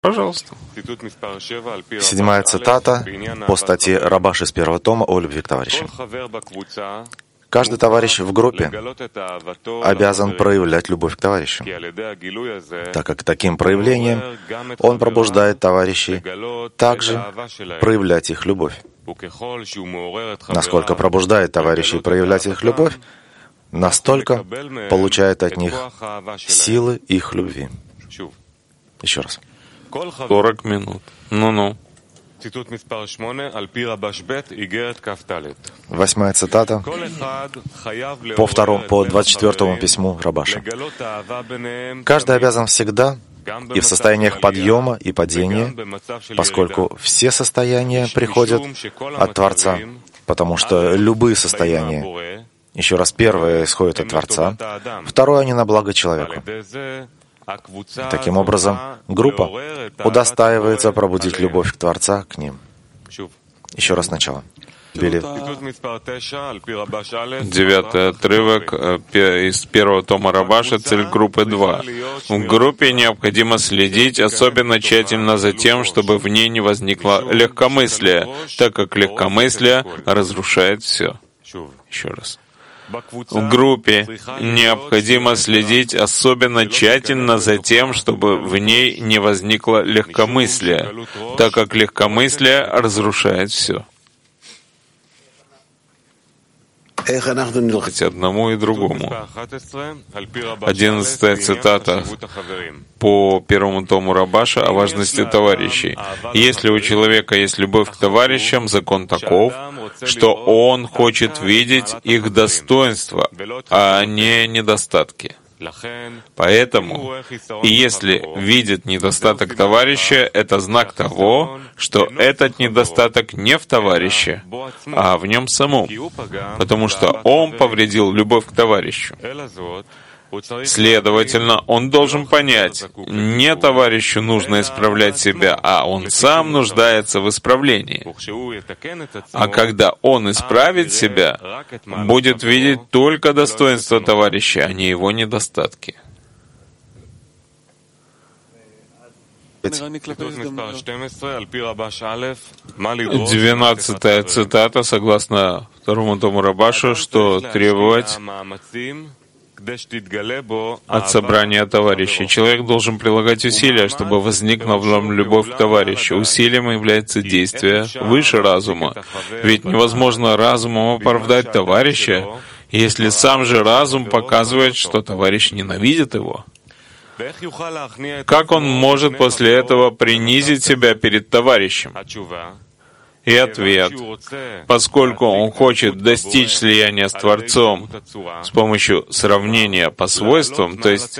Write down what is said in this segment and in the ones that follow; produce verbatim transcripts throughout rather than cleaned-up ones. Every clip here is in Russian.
Пожалуйста. Седьмая цитата по статье Рабаши с первого тома о любви к товарищам. Каждый товарищ в группе обязан проявлять любовь к товарищам, так как таким проявлением он пробуждает товарищей также проявлять их любовь. Насколько пробуждает товарищей проявлять их любовь, настолько получает от них силы их любви. Еще раз. сорок минут. Ну-ну. Восьмая цитата по второму, по двадцать четвёртому письму Рабаши. Каждый обязан всегда и в состояниях подъема и падения, поскольку все состояния приходят от Творца, потому что любые состояния, еще раз, первое исходит от Творца, второе они на благо человеку. Таким образом, группа удостаивается пробудить любовь к Творца к ним. Еще раз сначала. Девятый отрывок из первого тома Рабаша, цель группы два. В группе необходимо следить особенно тщательно за тем, чтобы в ней не возникло легкомыслия, так как легкомыслие разрушает все. Еще раз. В группе необходимо следить особенно тщательно за тем, чтобы в ней не возникло легкомыслия, так как легкомыслие разрушает все. Хоть одному и другому. Одиннадцатая цитата по первому тому Рабаша о важности товарищей. Если у человека есть любовь к товарищам, закон таков, что он хочет видеть их достоинства, а не недостатки. Поэтому, и если видит недостаток товарища, это знак того, что этот недостаток не в товарище, а в нем самом, потому что он повредил любовь к товарищу. Следовательно, он должен понять, не товарищу нужно исправлять себя, а он сам нуждается в исправлении. А когда он исправит себя, будет видеть только достоинство товарища, а не его недостатки. Двенадцатая цитата, согласно второму тому Рабашу, что требовать от собрания товарищей. Человек должен прилагать усилия, чтобы возникла в нем любовь к товарищу. Усилием является действие выше разума. Ведь невозможно разумом оправдать товарища, если сам же разум показывает, что товарищ ненавидит его. Как он может после этого принизить себя перед товарищем? И ответ, поскольку он хочет достичь слияния с Творцом с помощью сравнения по свойствам, то есть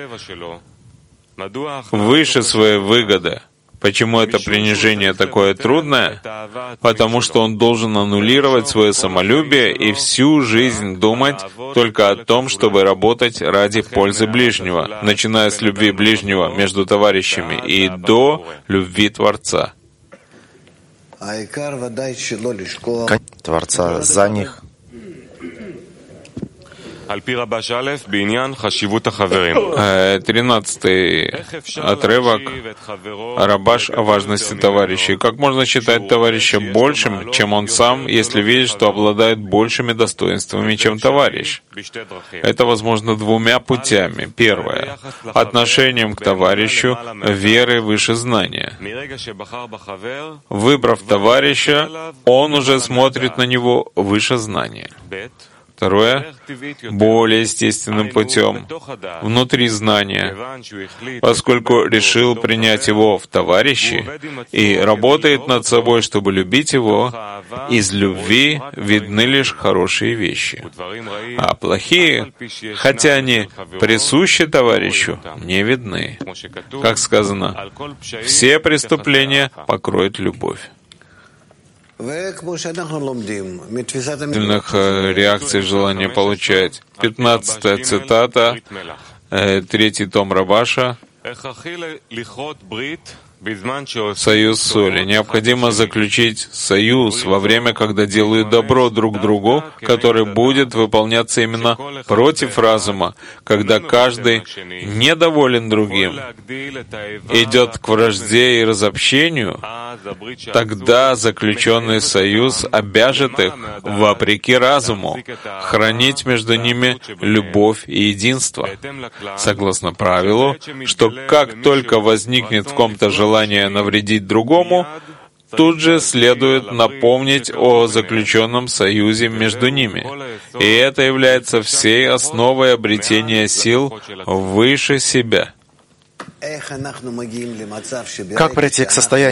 выше своей выгоды. Почему это принижение такое трудное? Потому что он должен аннулировать свое самолюбие и всю жизнь думать только о том, чтобы работать ради пользы ближнего, начиная с любви ближнего между товарищами и до любви Творца. Творца за них. Тринадцатый отрывок Рабаш о важности товарищей. Как можно считать товарища большим, чем он сам, если видит, что обладает большими достоинствами, чем товарищ? Это возможно двумя путями. Первое — отношением к товарищу, верой выше знания. Выбрав товарища, он уже смотрит на него выше знания. Второе — более естественным путем, внутри знания, поскольку решил принять его в товарищи и работает над собой, чтобы любить его, из любви видны лишь хорошие вещи, а плохие, хотя они присущи товарищу, не видны. Как сказано, все преступления покроет любовь. Реакций желания получать. Пятнадцатая цитата, третий том Рабаша. союз соли. Необходимо заключить союз во время, когда делают добро друг другу, который будет выполняться именно против разума, когда каждый недоволен другим, идет к вражде и разобщению, тогда заключенный союз обяжет их, вопреки разуму, хранить между ними любовь и единство, согласно правилу, что как только возникнет в ком-то желание навредить другому, тут же следует напомнить о заключенном союзе между ними. И это является всей основой обретения сил выше себя. Как прийти к состоянию,